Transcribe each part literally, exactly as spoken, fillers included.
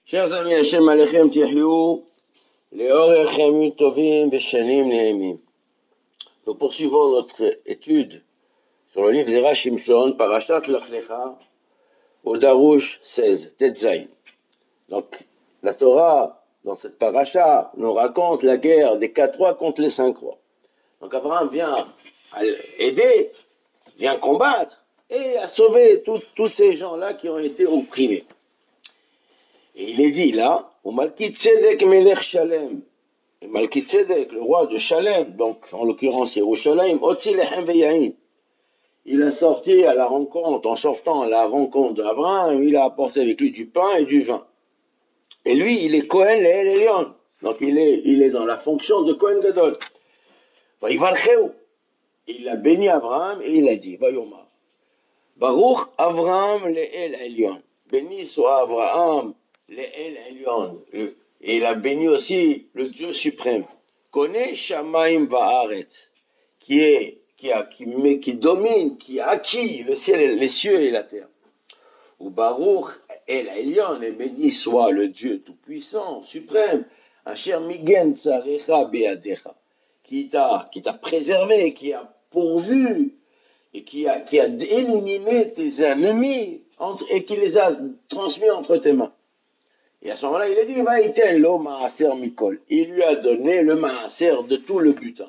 Chers amis, Hashem Alechem Tihyou, Leorechem Tovim Veshanim Nehemim. Nous poursuivons notre étude sur le livre Zera Shimshon, Parashat Lech Lecha, au Darouche seize, Tetzaïn. Donc, la Torah, dans cette paracha, nous raconte la guerre des quatre rois contre les cinq rois. Donc, Abraham vient aider, vient combattre, et à sauver tous ces gens-là qui ont été opprimés. Et il est dit là, au Malki-Tzedek Melech Shalem, et Malki-Tzedek, le roi de Shalem, donc en l'occurrence Yerushalayim, Otzi Lechem Veyahin, il a sorti à la rencontre, en sortant à la rencontre d'Abraham, il a apporté avec lui du pain et du vin. Et lui, il est Kohen Le'el Elyon, donc il est, il est dans la fonction de Kohen Gadol. Vayivalcheu, il a béni Abraham et il a dit, Vayomar, Baruch Avraham Le'el Elyon, béni soit Abraham Le'el Elyon, et il a béni aussi le Dieu suprême, Koneh Shamaim Va'aret, qui est, qui a, qui, mais, qui domine, qui a acquis le ciel, les cieux et la terre. Ou Baruch El Elyon, et béni soit le Dieu tout-puissant, suprême, Asher Migen Tzarecha Beadecha, qui t'a, qui t'a préservé, qui a pourvu, et qui a, qui a éliminé tes ennemis, entre, et qui les a transmis entre tes mains. Et à ce moment-là, il a dit, Vaïten lo maaser mikol. Il lui a donné le maaser de tout le butin.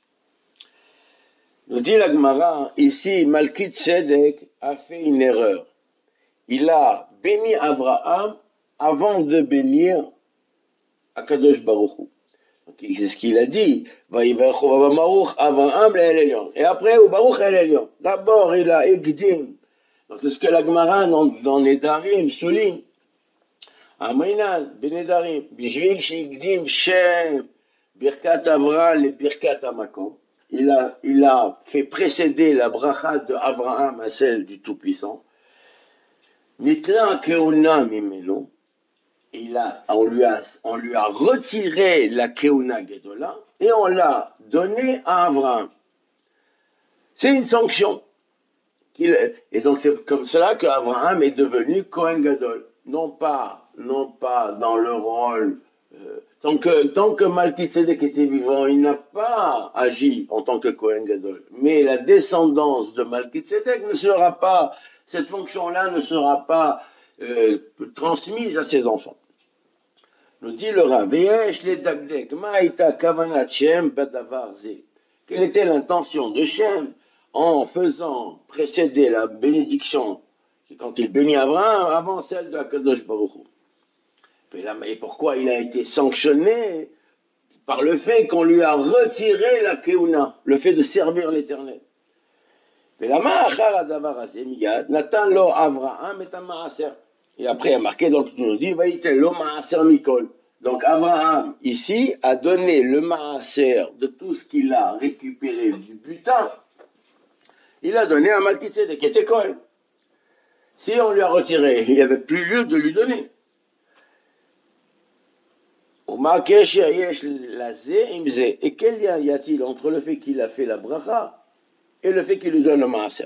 Nous dit la Gemara, ici, Malki-Tzedek a fait une erreur. Il a béni Abraham avant de bénir Akadosh Baruch Hu. C'est ce qu'il a dit. Abraham Le'el Elyon. Et après, au Baruch El Elyon. D'abord, il a Egdim. Donc, c'est ce que la Gemara dans, dans les Darim souligne. Amrinan, Benedarim, Bijvil Sheigdim Shem, Birkat Avraham et Birkat Amakom. Il a, il a fait précéder la bracha de Abraham à celle du Tout-Puissant. Nitla Keuna Mimenu. Il a, on lui a, on lui a retiré la Keuna Gedola et on l'a donné à Abraham. C'est une sanction. Qu'il, et donc c'est comme cela qu'Abraham est devenu Kohen Gadol. Non pas, non pas dans le rôle, euh, tant que, tant que Malki-Tzedek était vivant, il n'a pas agi en tant que Kohen Gadol. Mais la descendance de Malki-Tzedek ne sera pas, cette fonction-là ne sera pas euh, transmise à ses enfants. Nous dit le Rav, Veyesh le Dagdek, Ma'ita Kavanat Shem Badavar Ze. Quelle était l'intention de Shem en faisant précéder la bénédiction quand il bénit Abraham avant celle de Akadosh Baruch Hu. Et pourquoi il a été sanctionné? Par le fait qu'on lui a retiré la Keuna, le fait de servir l'Éternel. Et après il a marqué, donc il nous dit, donc Abraham ici a donné le maaser de tout ce qu'il a récupéré du butin, il a donné à Malki-Tzedek qui était Kohen. Si on lui a retiré, il n'y avait plus lieu de lui donner. Et quel lien y a-t-il entre le fait qu'il a fait la bracha et le fait qu'il lui donne le maaser?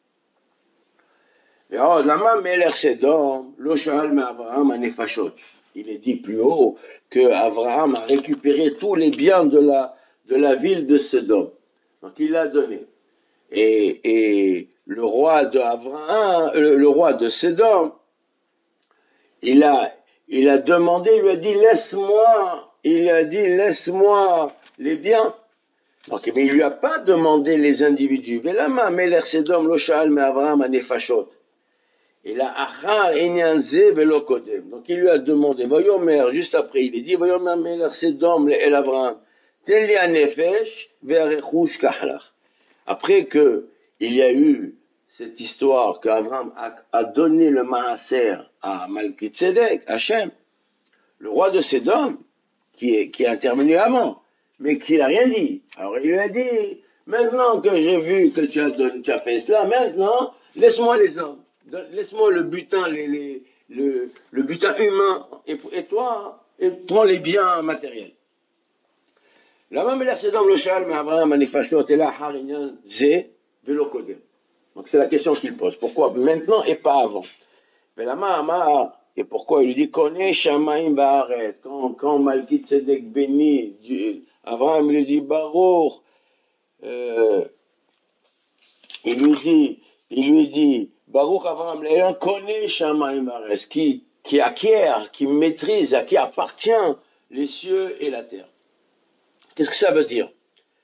Il est dit plus haut que Abraham a récupéré tous les biens de la, de la ville de Sodome. Donc il l'a donné. Et, et le roi de Abraham, le, le roi de Sodome, il a, il a demandé, il lui a dit, laisse-moi, il a dit, laisse-moi les biens. Donc, mais il lui a pas demandé les individus. Velama, Melech Sodome, lo sha'al me Abraham anefashot. Et là, achar enyanze velo kodem. Donc, il lui a demandé, Vayomer, juste après, il est dit, Vayomer Melech Sodome, el Abraham, tel li anefesh, ve'arechush kahlach. Après que il y a eu cette histoire qu'Abraham a, a donné le maaser à Malki-Tzedek, Hachem, le roi de Sodome, qui est, qui est intervenu avant, mais qui n'a rien dit. Alors il lui a dit, maintenant que j'ai vu que tu as, donné, tu as fait cela, maintenant, laisse-moi les hommes, laisse-moi le butin, les, les, le, le butin humain, et, et toi, et prends les biens matériels. La même la Sodome le Shal, mais Abraham anifashot et la harinyan ze velo kodem. Donc c'est la question qu'il pose. Pourquoi maintenant et pas avant? Mais la Mahama Et pourquoi il lui dit Connais Shamaim Baaret. Quand, quand Malki Tzedek bénit, Dieu, Abraham lui dit Baruch, euh, il lui dit, il lui dit Baruch Abraham, l'Élan connaît Shamaim Baaret, qui, qui acquiert, qui maîtrise, à qui appartient les cieux et la terre. Qu'est-ce que ça veut dire?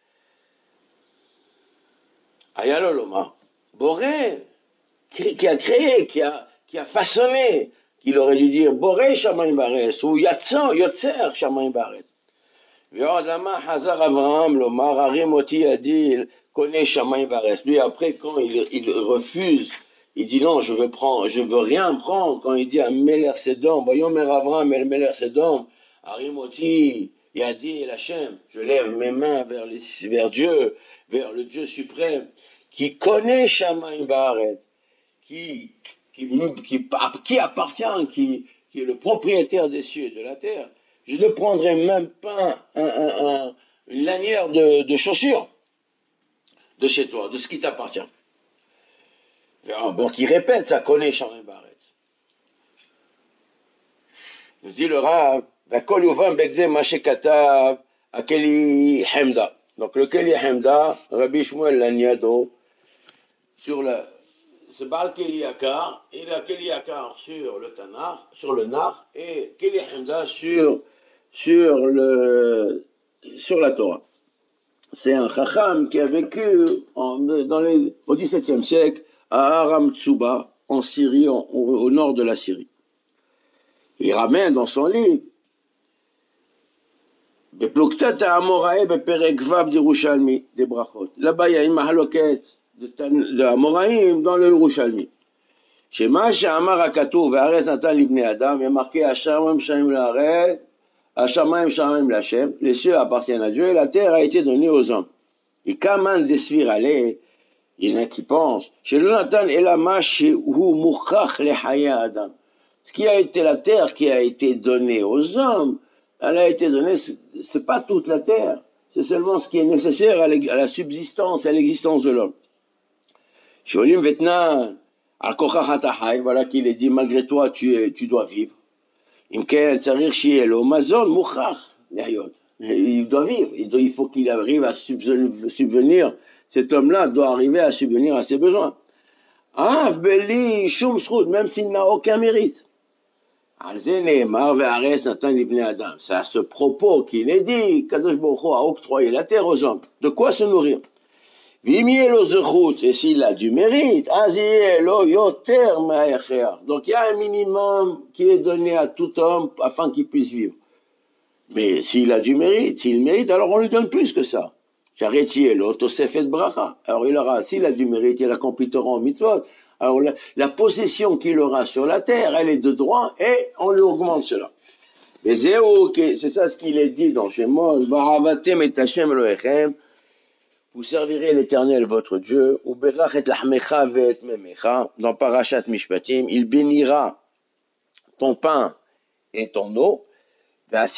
Ayaloloma, Boré, qui, qui a créé, qui a, qui a façonné, qu'il aurait dû dire Boré Shamaim Baaret, ou Yatsan, Yotzer Shamaim Baaret. Ve'odama Hazar Abraham, Lomar, Arimoti a dit, il connaît Shamaim Baaret. Lui, après, quand il, il refuse, il dit non, je veux prendre, je veux rien prendre. Quand il dit à Meler Sedom, voyons Mer Abraham, Meler Sedom, Arimoti, il a dit Hachem, je lève mes mains vers, les, vers Dieu, vers le Dieu suprême, qui connaît Shamaim Baaret, qui, qui, qui, qui appartient, qui, qui est le propriétaire des cieux et de la terre. Je ne prendrai même pas un, un, un, une lanière de, de chaussures de chez toi, de ce qui t'appartient. Donc il répète, ça connaît Shamaim Baaret. Nous dit le Rav, Vakol Yuvan Begde Mashekatav Akeli Hemda. Donc le Keli Hemda, Rabbi Shmuel Laniado, sur le, ce Baal Keli Yakar, il a Keli Yakar sur le Tanakh, sur le Nar, et Keli Hemda sur, sur le, sur la Torah. C'est un Chacham qui a vécu en, dans les, au dix-septième siècle à Aram Tsuba, en Syrie, en, au, au nord de la Syrie. Il ramène dans son livre Bepluktat Amorae Beperek Vav d'Yerushalmi, des Brachot. Là-bas, il y a une mahaloket de Amoraïm dans le Yerushalmi. Shema Sha'amar HaKatuv Ve'aretz Natan Libnei Adam, il y a marqué Hashamayim Shamaim La'aretz, Hashamayim Shamaim La'Shem, les cieux appartiennent à Dieu et la terre a été donnée aux hommes. Et Kaman Desvir Ale, il y en a qui pensent, chez le Natan Elama Shehu Mouchach Lehaya Adam. Ce qui a été la terre qui a été donnée aux hommes, elle a été donnée, c'est pas toute la terre, c'est seulement ce qui est nécessaire à la subsistance, à l'existence de l'homme. Sholim Vetna, Al-Kochach Atahai, voilà qu'il est dit, malgré toi, tu, es, tu dois vivre. Imkel Tzarir Shielo, Mazon Mouchach, il doit vivre, il, doit, il faut qu'il arrive à subvenir, cet homme-là doit arriver à subvenir à ses besoins. Av Beli Shum Shrud, même s'il n'a aucun mérite. C'est à ce propos qu'il est dit, Kadosh Baruch Hu a octroyé la terre aux hommes. De quoi se nourrir? Et s'il a du mérite, donc il y a un minimum qui est donné à tout homme afin qu'il puisse vivre. Mais s'il a du mérite, s'il mérite, alors on lui donne plus que ça. Alors il aura, s'il a du mérite, il accomplira en mitzvot. Alors la, la possession qu'il aura sur la terre, elle est de droit et on lui augmente cela. Mais c'est okay, c'est ça ce qu'il est dit dans Shemot, vous servirez l'Éternel votre Dieu, dans Parashat Mishpatim, il bénira ton pain et ton eau, et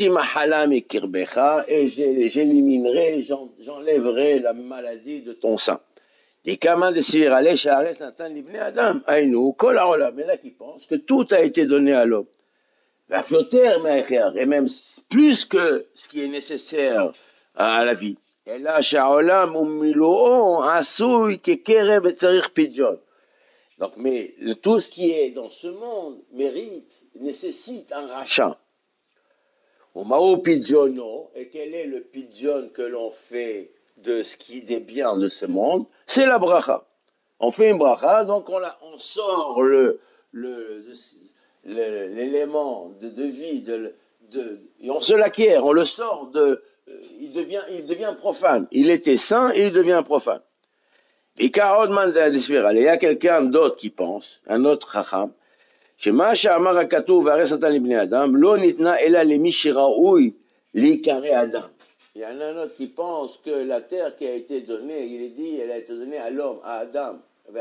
j'éliminerai, j'enlèverai la maladie de ton sein. Et Kaman de Sirale, Sha'aretz Natan Libnei Adam, Aïnou, Kol Haolam, mais là qui pense que tout a été donné à l'homme. Et même plus que ce qui est nécessaire à la vie. Et là, Sha'olam Ummilo'o, Asui, Kekerem et Tzarir Pidjon. Donc, mais tout ce qui est dans ce monde mérite, nécessite un rachat. Umao Pidjono, et quel est le Pidjon que l'on fait de ce qui des biens de ce monde, c'est la bracha. On fait une bracha, donc on, la, on sort le, le, le, l'élément de, de vie, de, de, et on se l'acquiert, on le sort de, euh, il devient, il devient profane. Il était saint et il devient profane. Et Karod Manda il y a quelqu'un d'autre qui pense, un autre chacham, Shema Sha'amar HaKatuv Ve'aretz Natan Libnei Adam, Lo Nitna Ela Lemi Shiraoui Likare Adam. Il y en a un autre qui pense que la terre qui a été donnée, il est dit, elle a été donnée à l'homme, à Adam.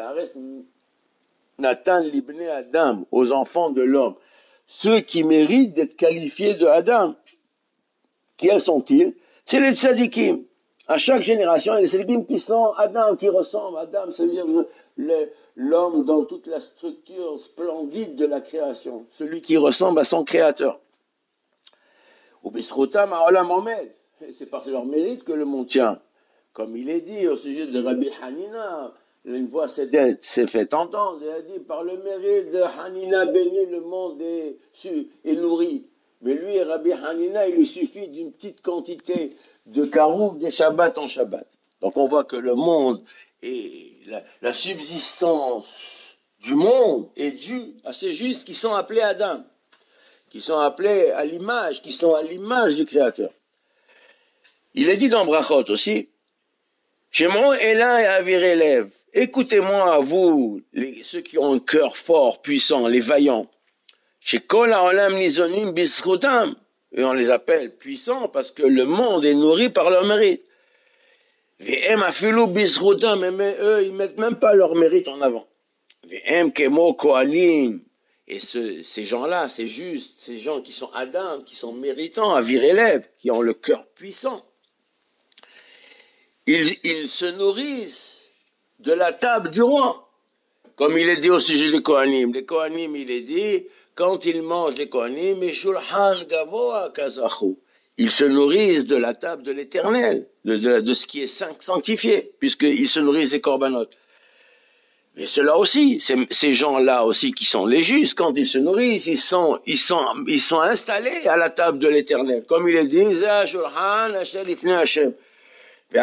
Nathan Libnei Adam, aux enfants de l'homme. Ceux qui méritent d'être qualifiés de Adam. Quels sont-ils? C'est les tzadikim. À chaque génération, il y a des tzadikim qui sont Adam, qui ressemblent à Adam. Ça veut dire le, l'homme dans toute la structure splendide de la création, celui qui ressemble à son créateur. Ou Bisrutam Aolam Omed, c'est par leur mérite que le monde tient. Comme il est dit au sujet de Rabbi Hanina, une voix s'est fait entendre, il a dit, par le mérite de Hanina béni, le monde est, est nourri. Mais lui, Rabbi Hanina, il lui suffit d'une petite quantité de carouf des Shabbats en Shabbat. Donc on voit que le monde et la, la subsistance du monde est due à ces justes qui sont appelés Adam, qui sont appelés à l'image, qui sont à l'image du Créateur. Il est dit dans Brachot aussi, Shemon Elin et Avir élève, écoutez-moi, vous, les, ceux qui ont un cœur fort, puissant, les vaillants, chez Kol Haolam Nizonim Bisrutam, et on les appelle puissants parce que le monde est nourri par leur mérite. V'em afilu Bisrutam, mais eux, ils mettent même pas leur mérite en avant. V'em Kemo Kohanim, et ce, ces gens-là, c'est juste, ces gens qui sont Adam, qui sont méritants, Avir élève, qui ont le cœur puissant. Ils, ils se nourrissent de la table du roi. Comme il est dit au sujet des Kohanim. Les Kohanim, il est dit, quand ils mangent les Kohanim, ils se nourrissent de la table de l'Éternel, de, de, de ce qui est sanctifié, puisqu'ils se nourrissent des corbanotes. Mais ceux-là aussi, ces, ces gens-là aussi qui sont les justes, quand ils se nourrissent, ils sont, ils sont, ils sont installés à la table de l'Éternel. Comme il est dit, et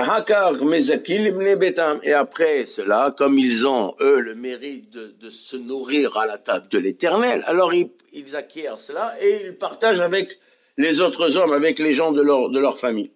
après cela, comme ils ont, eux, le mérite de, de se nourrir à la table de l'Éternel, alors ils, ils acquièrent cela et ils partagent avec les autres hommes, avec les gens de leur, de leur famille.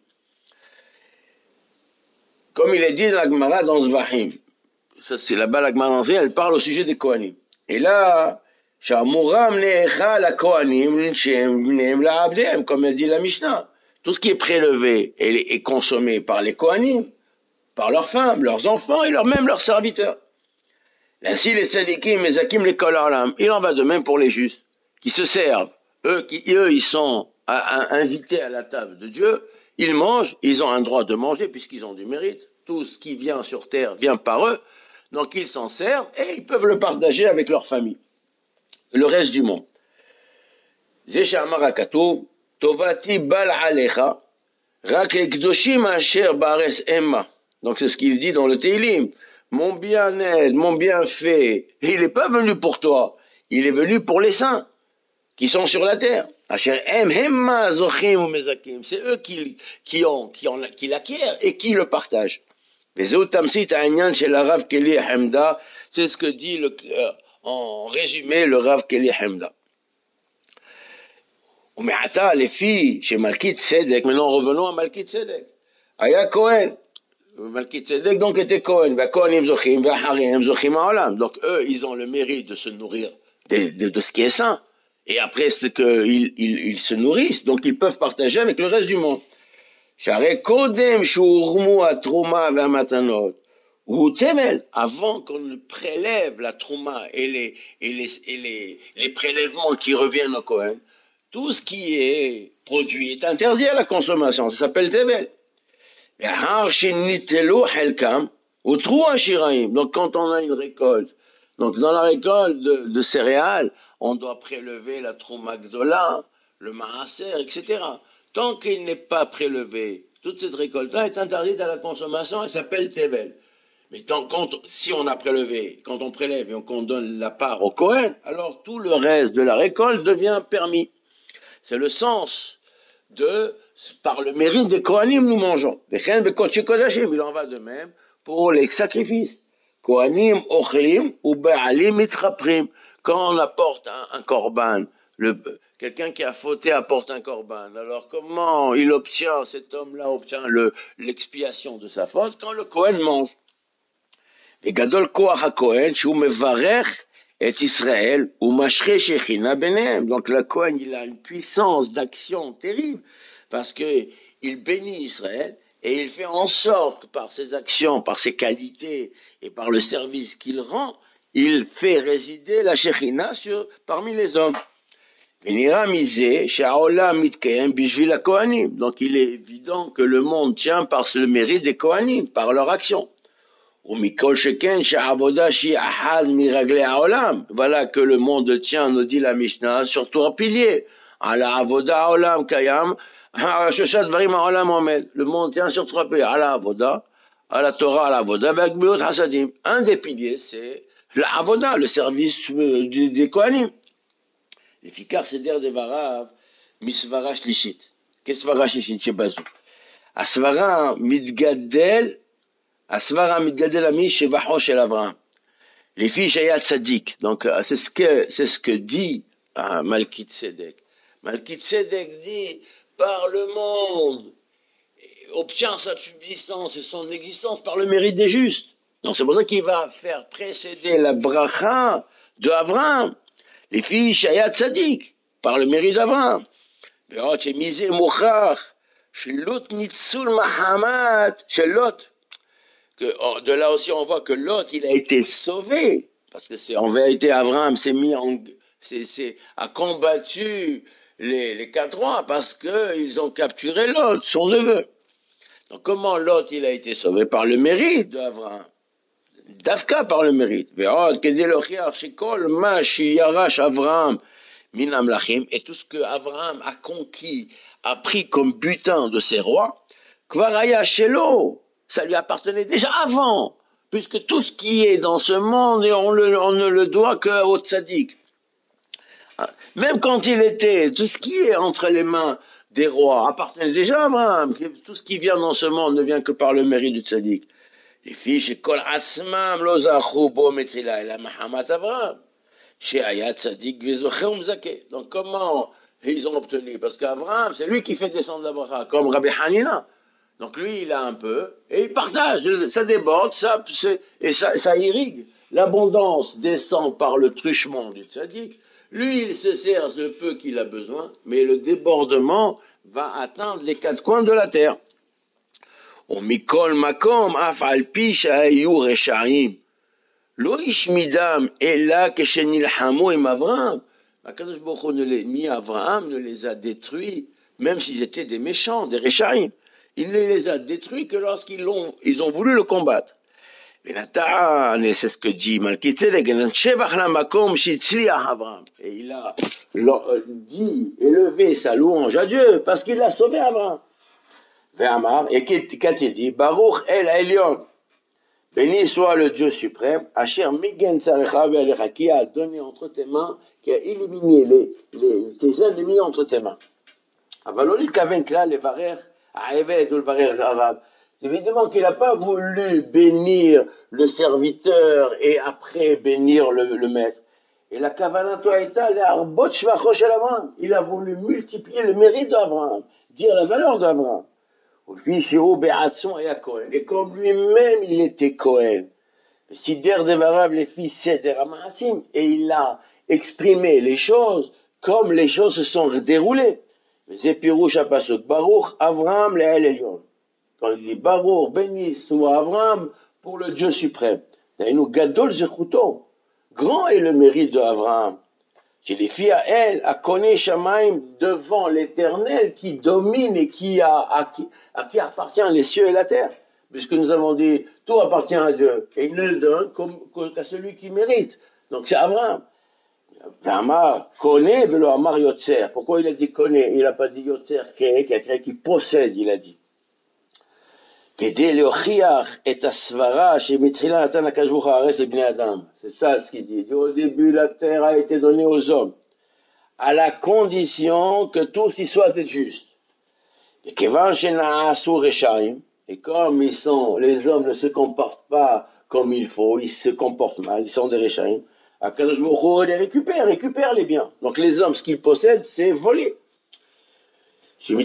Comme il est dit dans la Gemara dans Zvahim, ça c'est là-bas la Gemara dans Zvahim, elle parle au sujet des Kohanim. Et là, Shamuram ne'echa la Kohanim, comme elle dit la Mishnah. Tout ce qui est prélevé et, et consommé par les Kohanim, par leurs femmes, leurs enfants et leur, même leurs serviteurs. Ainsi, les tzadikim, les hakim, les kol haolam, il en va de même pour les justes, qui se servent. Eux, qui, eux ils sont à, à, invités à la table de Dieu, ils mangent, ils ont un droit de manger puisqu'ils ont du mérite. Tout ce qui vient sur terre vient par eux, donc ils s'en servent et ils peuvent le partager avec leur famille. Le reste du monde. Zesha Amar HaKatuv, Tovati bal alecha, rak lekdoshim asher bares emma. Donc c'est ce qu'il dit dans le Teilim. Mon bien-être, mon bienfait, il n'est pas venu pour toi, il est venu pour les saints qui sont sur la terre. Asher em hemma zochim ou mezakim. C'est eux qui, qui ont, qui ont, qui l'acquièrent et qui le partagent. Vezeu tamsit ha'inyan shel Rav Keli Hemda. C'est ce que dit le, euh, en résumé le Rav Keli Hemda. Ume'ata les filles chez Malkit Tzedek. Maintenant revenons à Malkit Tzedek. Aya Kohen. Malkit Tzedek donc était Kohen. Va Kohanim zochim, va Harim zochim ha'olam. Donc eux, ils ont le mérite de se nourrir de, de, de ce qui est saint. Et après, c'est qu'ils ils, ils se nourrissent, donc ils peuvent partager avec le reste du monde. Avant qu'on prélève la trouma et les, et les, et les, les prélèvements qui reviennent au Kohen, tout ce qui est produit est interdit à la consommation. Ça s'appelle tevel. Donc quand on a une récolte, donc dans la récolte de, de céréales, on doit prélever la trouma gdola, le maaser, et cetera. Tant qu'il n'est pas prélevé, toute cette récolte-là est interdite à la consommation, elle s'appelle tevel. Mais tant, quand, si on a prélevé, quand on prélève et qu'on donne la part au Kohen, alors tout le reste de la récolte devient permis. C'est le sens de, par le mérite des Kohanim, nous mangeons. Il en va de même pour les sacrifices. Kohanim ochlim ou ba'alim mitraprim. Quand on apporte un, un korban, le, quelqu'un qui a fauté apporte un korban. Alors comment il obtient, cet homme-là obtient le, l'expiation de sa faute quand le Kohen mange? Et gadol koach ha-Kohen, shu mevarech et Israël ou mashre shechina benem. Donc le Kohen, il a une puissance d'action terrible parce que il bénit Israël et il fait en sorte que par ses actions, par ses qualités et par le service qu'il rend, il fait résider la Shechina sur, parmi les hommes. Donc il est évident que le monde tient par le mérite des Kohanim, par leur action. ומכל שכן שהעבודה שהיא אחד מרגלי העולם. Voilà que le monde tient, nous dit la Mishnah, sur trois piliers. על העבודה העולם קיים, על שלושה דברים העולם עומד. Le monde tient sur trois piliers, על העבודה, על התורה, על העבודה, והגמילות חסדים. Un des piliers, c'est l'avoda, le service des, des Kohanim. לפיכך סדר דבריו מסברה שלישית. כסברה שלישית שבזו. הסברה מתגדל, הסברה מתגדל המי שבחו של אברהם. לפי שהיה צדיק. Donc c'est ce que, c'est ce que dit ah, Malki Tzedek. Malki Tzedek dit, par le monde, obtient sa subsistance et son existence par le mérite des justes. Donc c'est pour ça qu'il va faire précéder la bracha de Abraham. Les filles Shaya Tzadik, par le mérite d'Abraham. De là aussi on voit que Lot il a été sauvé. Parce que c'est en vérité Abraham s'est mis en, c'est, c'est, a combattu les, les quatre rois parce qu'ils ont capturé Lot, son neveu. Donc comment Lot il a été sauvé? Par le mérite d'Abraham. Dafka par le mérite. Et tout ce que Abraham a conquis, a pris comme butin de ses rois, ça lui appartenait déjà avant, puisque tout ce qui est dans ce monde, on, le, on ne le doit qu'au tzaddik. Même quand il était, tout ce qui est entre les mains des rois appartenait déjà à Abraham. Tout ce qui vient dans ce monde ne vient que par le mérite du tzaddik. Les filles, chez Kol Asmam, Lozachu, Bo Metrila, et la Mahamat Abraham. Chez Ayat Tzadik, Vezoché, Umzake. Donc comment ils ont obtenu? Parce qu'Abraham, c'est lui qui fait descendre l'Abraham, comme Rabbi Hanina. Donc lui, il a un peu, et il partage, ça déborde, ça, et ça, ça irrigue. L'abondance descend par le truchement du tzaddik. Lui, il se sert le peu qu'il a besoin, mais le débordement va atteindre les quatre coins de la terre. ומכל מקום, אף על פי שהיו רשעים, לא השמידם, אלא כשנלחמו עם אברהם. הקדוש ברוך הוא ne les, ni Abraham ne les a détruits, même s'ils étaient des méchants, des réchaïm. Il ne les a détruits que lorsqu'ils ont, ils ont voulu le combattre. ונתן, c'est ce que dit Malki Tzedek, שבח למקום שהצליח אברהם. Et il a dit, élevé sa louange à Dieu, parce qu'il a sauvé Abraham. Ve'amar, et qu'a-t-il dit? Baruch El Elyon, béni soit le Dieu suprême, Asher Migen Tzarecha Ve'alecha, qui a donné entre tes mains, qui a éliminé les, les, tes ennemis entre tes mains. Avaloli Kaven Kla, le Varer, Aeved ou le Varer Zavav. Évidemment qu'il n'a pas voulu bénir le serviteur et après bénir le, le maître. Et la Kavanah Toaïta, l'Arbot Shvacho Shel Abraham, il a voulu multiplier le mérite d'Abraham, dire la valeur d'Abraham. Et comme lui-même il était Kohen, les fils et il a exprimé les choses comme les choses se sont déroulées. Baruch Avraham Le'el Elyon. Quand il dit Baruch, béni soit Avraham pour le Dieu suprême. Gadol Zechuto, grand est le mérite d'Avraham. J'ai les filles à elle, à Koné Shamaim, devant l'éternel qui domine et qui a, à qui, à qui appartient les cieux et la terre. Puisque nous avons dit, tout appartient à Dieu. Et il ne le donne qu'à celui qui mérite. Donc c'est Abraham. Amar, Koné, velo Amar Yotzer. Pourquoi il a dit Koné? Il n'a pas dit Yotzer, créé, qui a créé, qui possède, il a dit. C'est ça ce qu'il dit. Au début, la terre a été donnée aux hommes, à la condition que tous y soient justes. Et comme ils sont, les hommes ne se comportent pas comme il faut, ils se comportent mal, ils sont des Réchaïm, Akadosh Baruch Hu les récupère, récupère les biens. Donc les hommes, ce qu'ils possèdent, c'est voler. Au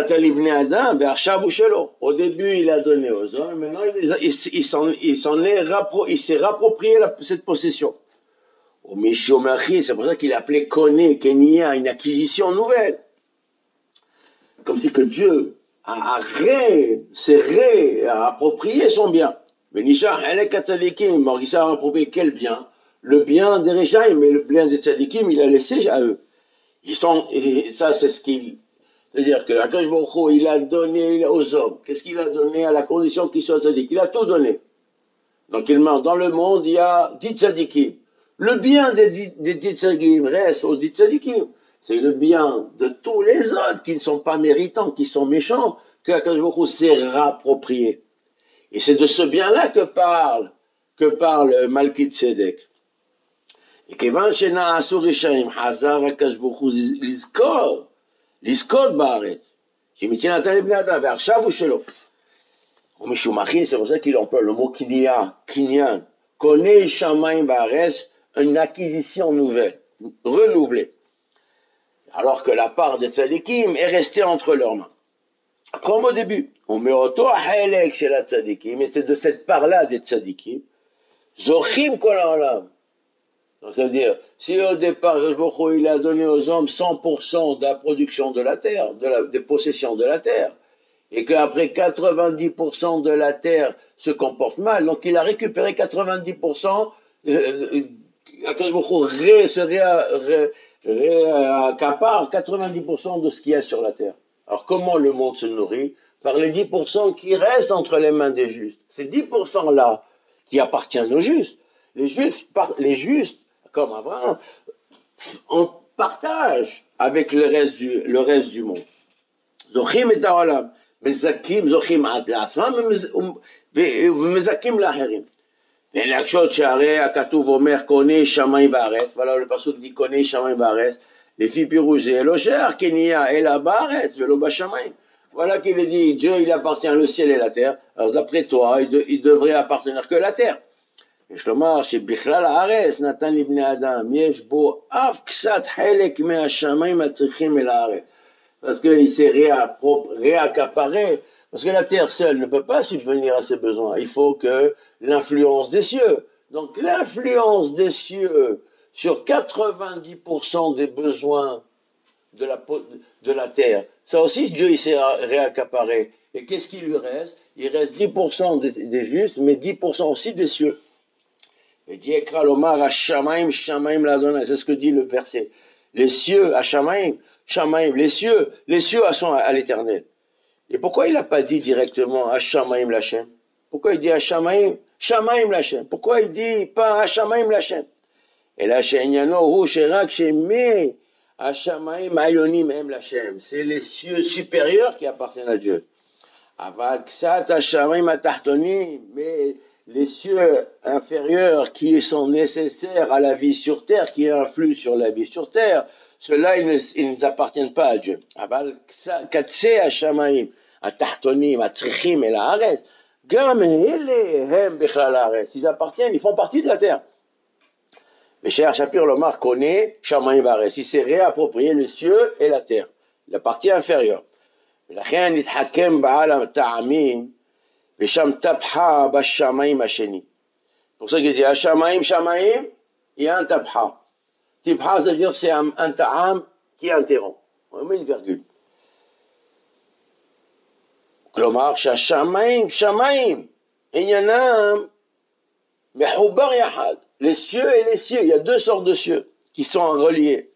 début, il a donné aux hommes, maintenant, il, il, il s'en, il s'en est rappro, il s'est rapproprié la, cette possession. C'est pour ça qu'il a appelé Koné, Kenya, une acquisition nouvelle. Comme si que Dieu a, a ré, s'est réapproprié son bien. Benisha, elle tzadikim, il s'est approprié quel bien? Le bien des Réchaïm, mais le bien des tzadikim, il a laissé à eux. Ils sont, et ça, c'est ce qu'il, c'est-à-dire que Akadosh Baruch Hu, il a donné aux hommes. Qu'est-ce qu'il a donné à la condition qu'ils soient tzaddik? Il a tout donné. Donc il meurt. Dans le monde, il y a dix tzadikim. Le bien des dix tzadikim reste aux dix tzadikim. C'est le bien de tous les autres qui ne sont pas méritants, qui sont méchants, que Akadosh Baruch Hu s'est rapproprié. Et c'est de ce bien-là que parle, que parle Malki Tzedek. Et כיוון שנעשו רשעים, חזר הקדוש ברוך הוא לזכור, לזכות בארץ, שמתחיל נתן לבני אדם, ועכשיו הוא שלו. ומשומחים, c'est pour ça qu'il emploie le mot kinyan, kinyan, connaît shamayim baaretz, une acquisition nouvelle, renouvelée. Alors que la part des tzadikim est restée entre leurs mains. Comme au début, on met auto halek chez la tzadikim, et c'est de cette part-là des tzadikim, zochim kol ha'olam. Donc ça veut dire, si au départ, il a donné aux hommes cent pour cent de la production de la terre, de la, des possessions de la terre, et qu'après quatre-vingt-dix pour cent de la terre se comporte mal, donc il a récupéré quatre-vingt-dix pour cent, euh, ré, se réaccapare quatre-vingt-dix pour cent de ce qu'il y a sur la terre. Alors comment le monde se nourrit? Par les dix pour cent qui restent entre les mains des justes. Ces dix pour cent là qui appartiennent aux justes. Les justes, les justes comme Abraham, on partage avec le reste du, le reste du monde. Zochim et Ta'olam, Mezakim, Zochim ad לעצמם ומזכים לאחרים. ולהקשות שהרי הכתוב אומר קונה שמיים בארץ, voilà le pasuk dit קונה שמיים בארץ, לפי פירוש זה לא שייך קנייה אלא בארץ ולא בשמיים. Voilà qu'il est dit, Dieu il appartient le ciel et la terre, alors d'après toi, il, de, il devrait appartenir que la terre. יש לומר שבכלל הארץ נתן לבני אדם, יש בו אף קצת חלק מהשמיים הצריכים אל הארץ. Parce qu'il s'est réaccaparé, parce que la terre seule ne peut pas subvenir à ses besoins. Il faut que l'influence des cieux. Donc l'influence des cieux sur quatre-vingt-dix pour cent des besoins de la, de la terre, ça aussi Dieu il s'est réaccaparé. Et qu'est-ce qui lui reste? Il reste dix pour cent des, des justes, mais dix pour cent aussi des cieux. Et dit Ekra Lomar Hashamaim Shamaim Ladonai, c'est ce que dit le verset. Les cieux, Hashamaim, Shamaim, les cieux, les cieux sont à, à l'éternel. Et pourquoi il n'a pas dit directement Hashamaim Lachem? Pourquoi il dit Hashamaim, Shamaim Lachem? Pourquoi il dit pas Hashamaim Lachem? Et là, Shenyano Hu Sherak Shemé Hashamaim Ayonim Em Lachem. C'est les cieux supérieurs qui appartiennent à Dieu. Aval Ksat Hashamaim Atahtonim, mais les cieux inférieurs qui sont nécessaires à la vie sur terre, qui influent sur la vie sur terre, ceux-là, ils ne, ils ne appartiennent pas à Dieu. Ils appartiennent, ils font partie de la terre. Mais cher Shapir Lomar connaît Shamaim Bares. Il s'est réapproprié le cieux et la terre, la partie inférieure. ושם תפחה בשמיים השני. Pour ça qu'il dit, Hashamaim, Shamaim, il y a un tapha. Tipha, ça veut dire c'est un, un ta'am qui interrompt. On met une virgule. כלומר, שהשמיים, שמיים, עניינם מחובר יחד. Les cieux et les cieux, il y a deux sortes de cieux qui sont reliés.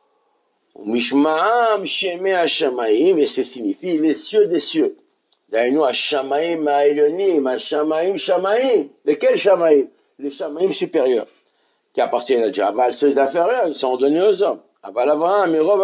ומשמעם שמי השמיים, et ça signifie les cieux des cieux. D'ailleurs, Hashamaim Ha'elyonim, Hashamaim Shamaim. Lesquels Shamaim? Les Shamaim supérieurs, qui appartiennent à Dieu. Aval, ceux inférieurs, ils sont donnés aux hommes. Aval Avraham, Mirov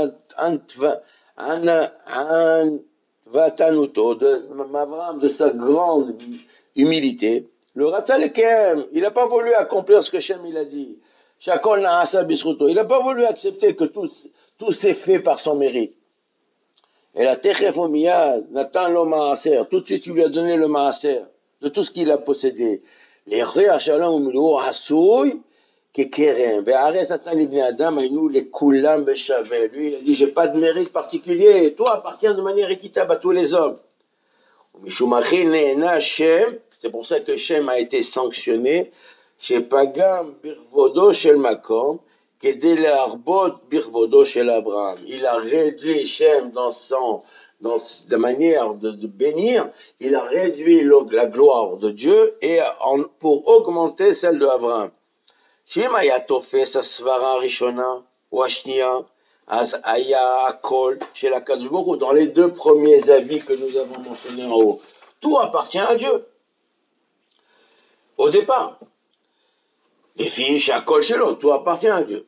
Anvatanuto, de Avraham, de sa grande humilité, le Ratzalekem, il n'a pas voulu accomplir ce que Shem il a dit. Shakol Na'asa Bisruto, il n'a pas voulu accepter que tout, tout s'est fait par son mérite. Et la Techefomiyad, Nathan lo Maaser, tout de suite il lui a donné le Maaser, de tout ce qu'il a possédé. Les Réa Shalom Umlo Hasouy, Kekerem, Be'ares Nathan Ibn Adam, et nous les Kulam Beshavé. Lui il a dit, j'ai pas de mérite particulier, toi appartiens de manière équitable à tous les hommes. Mishumachin Ne'ena Shem, c'est pour ça que Shem a été sanctionné, chez Pagam Birvodo Shel Makom, il a réduit Shem dans son, dans la manière de, de bénir, il a réduit le, la gloire de Dieu et en, pour augmenter celle de Abraham. Shim aya tofes asvara rishona ou ashnia, as aya akol chez la Kadosh Baruch Hu, dans les deux premiers avis que nous avons mentionnés en haut. Tout appartient à Dieu. au départ. Les filles, Shakol Shelo, tout appartient à Dieu.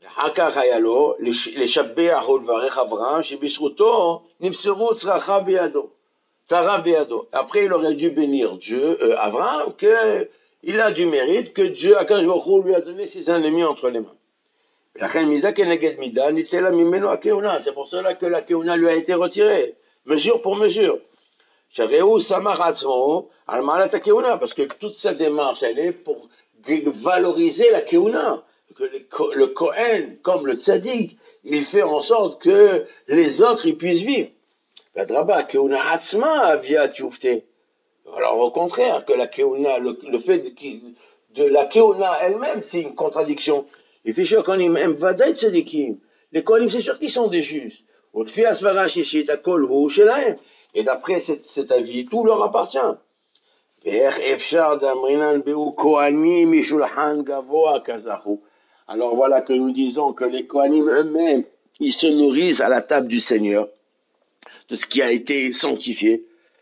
Après, il aurait dû bénir Dieu, euh, Abraham, qu'il a du mérite, que Dieu, Akadosh Baruch Hu, lui a donné ses ennemis entre les mains. C'est pour cela que la Keuna lui a été retirée, mesure pour mesure. Parce que toute sa démarche, elle est pour valoriser la Keuna. Que le Kohen, comme le Tzadik, il fait en sorte que les autres ils puissent vivre. Alors au contraire, que la Keuna, le, le fait de, de la Keuna elle-même, c'est une contradiction. Les ficheurs Kohanim aiment Vadaï Tzadikim. Les Kohanim, c'est sûr qu'ils sont des justes. Et d'après cet, cet avis, tout leur appartient. Alors voilà que nous disons que les Kohanim eux-mêmes, ils se nourrissent à la table du Seigneur, de ce qui a été sanctifié.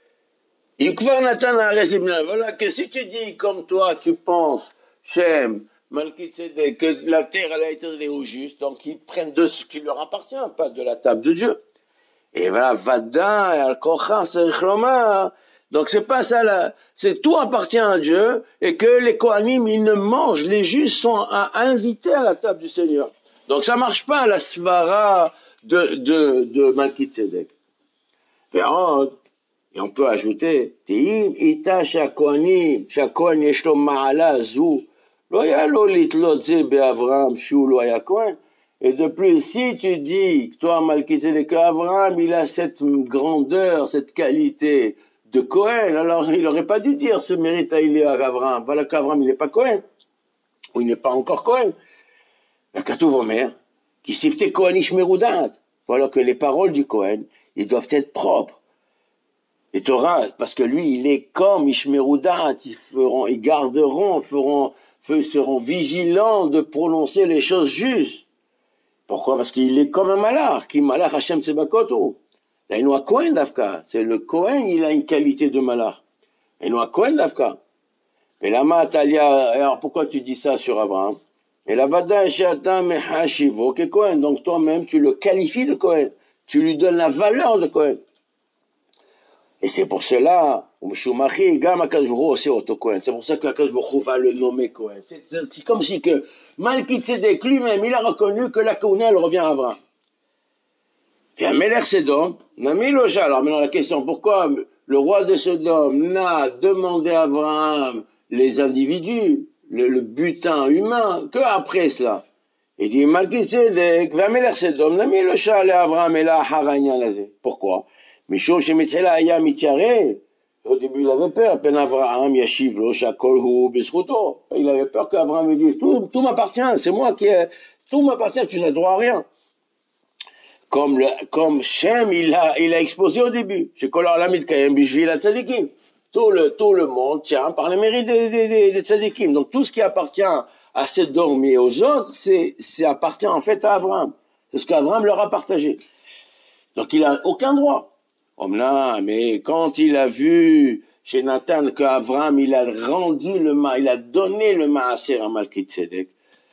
Voilà que si tu dis comme toi, tu penses, Shem, Malkitzedek, que la terre elle a été donnée aux justes, donc ils prennent de ce qui leur appartient, pas de la table de Dieu. Et voilà, Vada, Al-Kocha, Sechloma. Donc c'est pas ça là, c'est tout appartient à Dieu, et que les Kohanim, ils ne mangent, les justes sont à, invités à la table du Seigneur. Donc ça marche pas la svara de, de, de Malkitzedek. Et on, et on peut ajouter, Teim ita shakohanim, shakohan yeshlo ma'ala zu, lo yalo litlot ze be'Avram shu lo haya kohen. Et de plus, si tu dis, toi Malkitzedek, qu'Avraham, il a cette grandeur, cette qualité de Kohen, alors il n'aurait pas dû dire ce mérite à il est à Avraham. Voilà qu'Avraham, il n'est pas Kohen. Ou il n'est pas encore Kohen. La Katouv Omer, qui sifte Kohen Ishmerudat. Voilà que les paroles du Kohen, ils doivent être propres. Et Torah, parce que lui, il est comme Ishmerudat, ils feront, ils garderont, feront, seront vigilants de prononcer les choses justes. Pourquoi? Parce qu'il est comme un malach, qui malach Hashem Tsebakoto. C'est le Kohen, il a une qualité de malach. Et nous, Kohen Davka. Et la Matalia, alors pourquoi tu dis ça sur Abraham? Et la Vada Shata Mehashivo, que Kohen. Donc toi-même, tu le qualifies de Kohen. Tu lui donnes la valeur de Kohen. Et c'est pour cela, c'est pour ça que Akadosh Baruch Hu va le nommer Kohen. C'est comme si que Malkitzedek lui-même, il a reconnu que la Kouna, elle revient à Abraham. Puis un Melech Sedom, Nami Loja. Alors maintenant la question, pourquoi le roi de Sodome n'a demandé à Abraham les individus, le, le butin humain, que après cela? Il dit, Malkitzedek, va Melech Sedom, Nami Loja, le Abraham et la Haranyan Lazé. Pourquoi? Mishom Shemetzela Aya Mityare. Au début, il avait peur. Pen Avraham Yashiv Lo Shakol Hu Bisruto. Il avait peur qu'Abraham lui dise, tout, tout m'appartient, c'est moi qui ai, tout m'appartient, tu n'as droit à rien. Comme, le, comme Shem, il a, il a exposé au début. Chez Kolor Lamid Kayem Bishvil à Tzadikim. Tout le, tout le monde tient par les mérites des, des, des, des Tzadikim. Donc tout ce qui appartient à Sedom et aux autres, c'est, c'est appartient en fait à Abraham. C'est ce qu'Abraham leur a partagé. Donc il a aucun droit. Omna, mais quand il a vu chez Nathan qu'Abraham, il a rendu le ma, il a donné le maaser à Malkitzedek.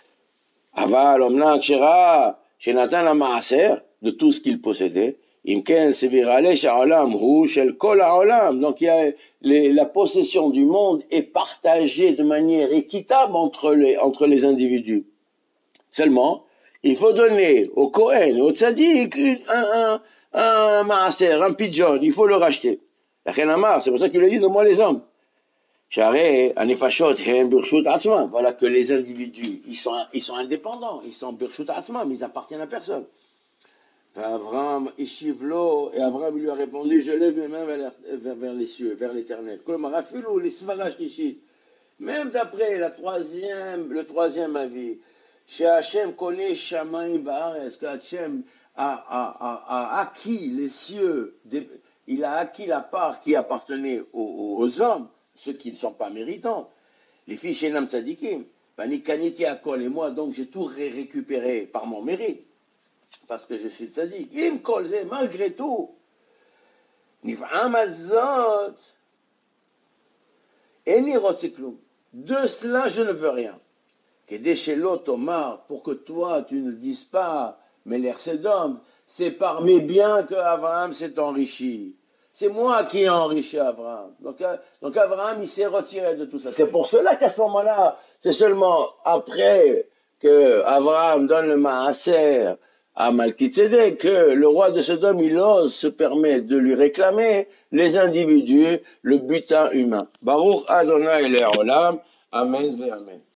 Aval, Omna, Kshera, chez Nathan la maaser, de tout ce qu'il possédait. Imken, Sevirale, Sha'olam, Hu, Shel Kol Ha'olam. Donc il y a les, la possession du monde est partagée de manière équitable entre les, entre les individus. Seulement, il faut donner au Kohen, au Tzadik, un, un, un maaser, un pigeon, il faut le racheter. La Chenamar, c'est pour ça qu'il a dit, donne-moi les hommes. Charé, Anifashot, Hem, Birshut Atzman. Voilà que les individus, ils sont, ils sont indépendants, ils sont Birshut Atzman, mais ils appartiennent à personne. Abraham, Ishivlo, et Abraham lui a répondu, je lève mes mains vers, vers, vers les cieux, vers l'éternel. Même d'après la troisième, le troisième avis, chez Hachem connaît Shamaim Baaretz, que Hachem a, a, a, a acquis les cieux, des, il a acquis la part qui appartenait aux, aux hommes, ceux qui ne sont pas méritants, les filles chez Nam Tzadikim, Bani Kaniti Akol, et moi donc j'ai tout ré récupéré par mon mérite, parce que je suis Tzadik, Im Kolze, malgré tout, Nif'am Azot, Eni Rotsekloum. de cela je ne veux rien. Qu'aider chez l'autre, Omar, pour que toi tu ne dises pas, mais l'air d'homme, c'est par mes biens que Abraham s'est enrichi. C'est moi qui ai enrichi Abraham. Donc, donc Abraham, il s'est retiré de tout ça. C'est pour cela qu'à ce moment-là, c'est seulement après que Abraham donne le maaser à Malkitzedek que le roi de Sodome, il ose se permettre de lui réclamer les individus, le butin humain. Baruch Adonai Le'olam, Amen ve Amen.